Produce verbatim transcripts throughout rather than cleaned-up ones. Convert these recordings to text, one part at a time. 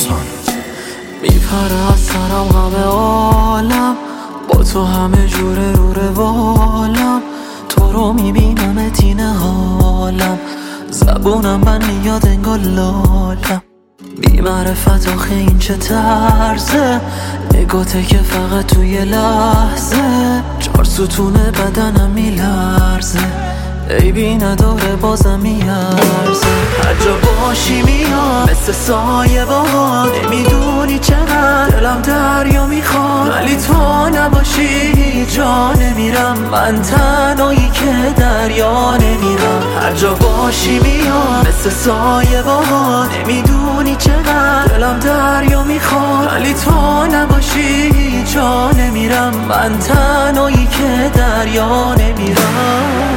داستان. میپره از سرم غم عالم، با تو همه جوره رو روالم. تو رو میبینم تینه حالم، زبونم من میاد انگار لالم. بی معرفت آخه این چه طرزه، نگاته که فقط توی لحظه چهار ستون بدنم میلرزه. عیبی نداره بازم میارزه، هر جا باشی میاد مثل سایه باهات. نمیدونی چقدر دلم دریا میخواد، ولی تو نباشی جا نمیرم. من تنهایی که دریا نمیرم، هر جا باشی میاد مثل سایه باهات. نمیدونی چقدر دلم دریا میخواد، ولی تو نباشی جا نمیرم. من تنهایی که دریا نمیرم.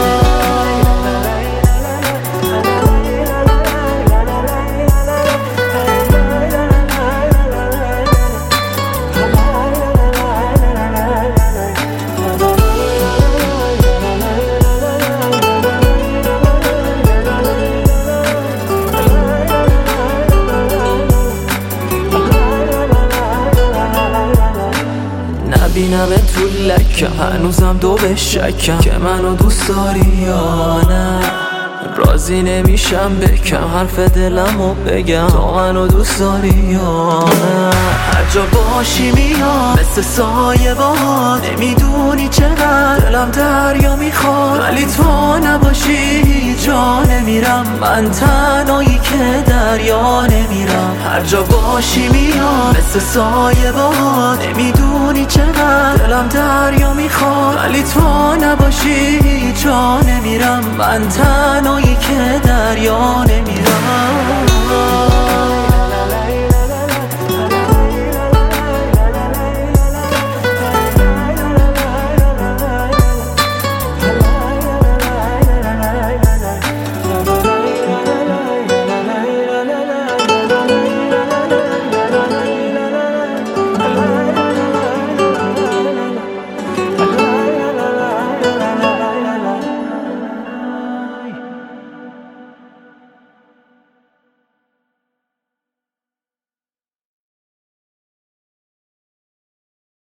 نبینم تو لکم، هنوزم دو به شکم که منو دوست داری یا نه. راضی نمیشم بکم حرف دلمو بگم، تو منو دوست داری یا نه. هر جا باشی میاد مثل سایه باهات. نمیدونی چقدر دلم دریا میخواد، ولی تو نباشی جا نمیرم. من تنهایی که دریا نمیرم، هر جا باشی میاد مثل سایه باهات. نمیدونی چقدر دلم دریا میخواد، ولی تو نباشی جا نمیرم. من تنهایی که دریا